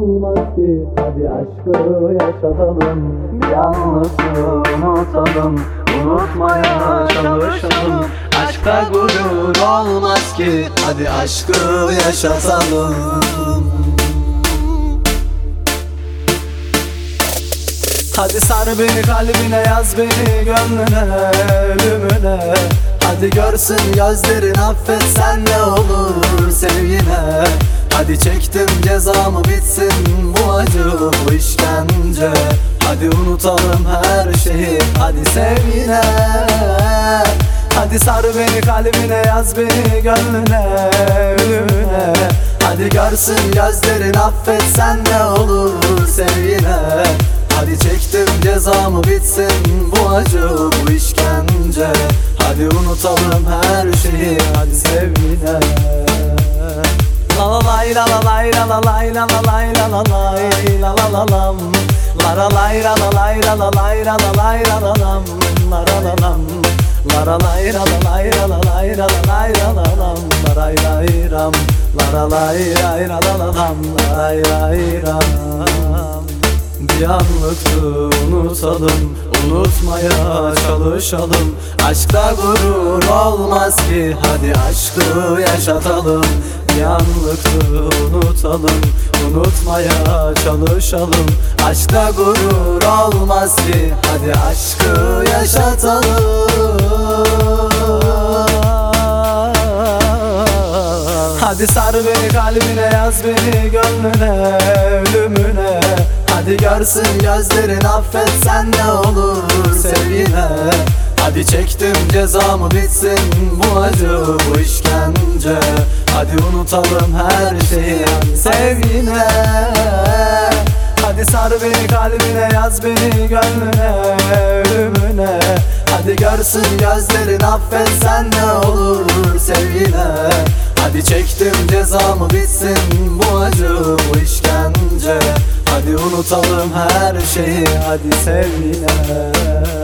olmaz ki. Hadi aşkı yaşatalım, bir yalnızlığı unutalım, unutmaya çalışalım. Aşkta gurur olmaz ki. Hadi aşkı yaşatalım. Hadi sar beni kalbine, yaz beni gönlüne, ölümüne. Hadi görsün gözlerin, affet sen ne olur sevgine. Hadi çektim cezamı, bitsin bu acı, bu işkence. Hadi unutalım her şeyi, hadi sevgine. Hadi sar beni kalbine, yaz beni gönlüne, ölümüne. Hadi görsün gözlerin, affet sen ne olur sevgine. Hadi çektim cezamı, bitsin bu acı, bu işkence. Hadi unutalım her şeyi, hadi sevgine. La la lay la la lay la la lay la la lay la la lay la la la lam. La la lay la la lay la la lay la la lay la la lam. La la la lam. La la lay la la lay la la lay la la lay la la lam. La lay lay ram. La la lay lay la la la lam. La lay lay ram. Bir anlıklığı unutalım, unutmaya çalışalım. Aşkta gurur olmaz ki. Hadi aşkı yaşatalım. Bir anlıklığı unutalım, unutmaya çalışalım. Aşkta gurur olmaz ki. Hadi aşkı yaşatalım. Hadi sar beni kalbine, yaz beni gönlüne, ölümüne. Hadi görsün gözlerin, affet sen ne olur sevgine. Hadi çektim cezamı, bitsin bu acı, bu işkence. Hadi unutalım her şeyi, sevgine. Hadi sar beni kalbine, yaz beni gönlüne, ölümüne. Hadi görsün gözlerin, affet sen ne olur sevgine. Hadi çektim cezamı, bitsin bu acı, bu işkence. Hadi unutalım her şeyi, hadi sevgine.